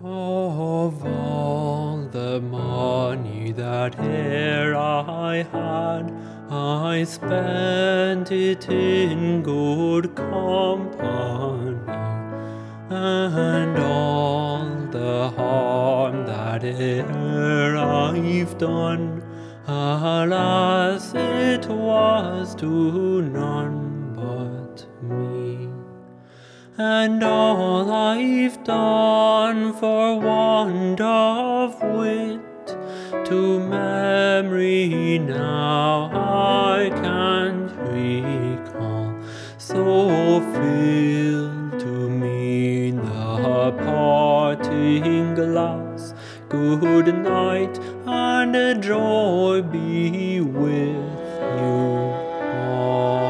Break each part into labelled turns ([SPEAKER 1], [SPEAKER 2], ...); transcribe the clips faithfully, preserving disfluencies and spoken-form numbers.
[SPEAKER 1] Of all the money that e'er I had, I spent it in good company, and all the harm that e'er I've done, alas, it was to none but me. And all I've done for want of wit, to memory now I can't recall. So fill to me the parting glass. Good night, and a joy be with you all.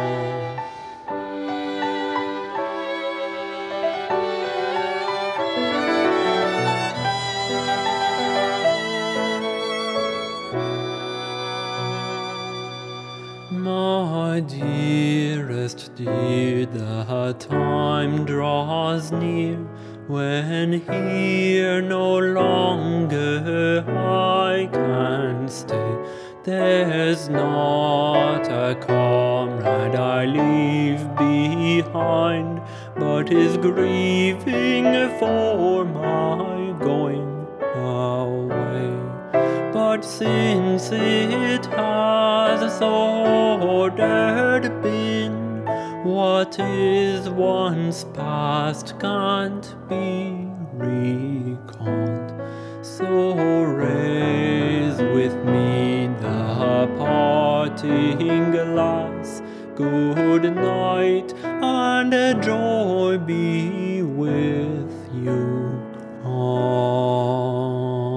[SPEAKER 1] My dearest dear, the time draws near when here no longer I can stay. There's not a comrade I leave behind, but is grieving for my going away. But since it has so ordered been, what is once past can't be recalled. So raise with me the parting glass. Good night, and a joy be with you all.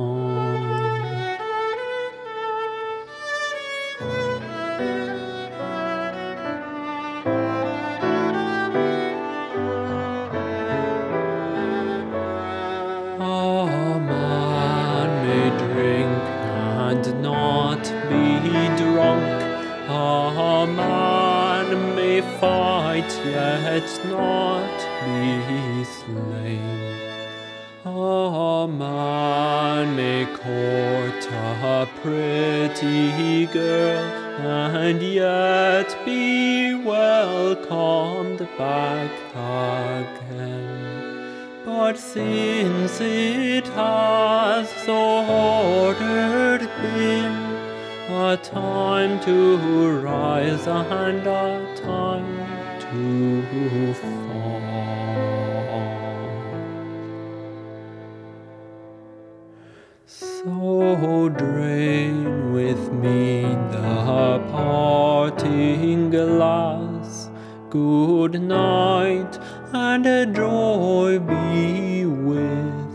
[SPEAKER 1] A man may drink and not be drunk. A man may fight yet not be slain. A man may court a pretty girl and yet be welcomed back again. But since it has so ordered been, a time to rise and a time to fall, so drain with me the parting glass. Good night, and a joy be with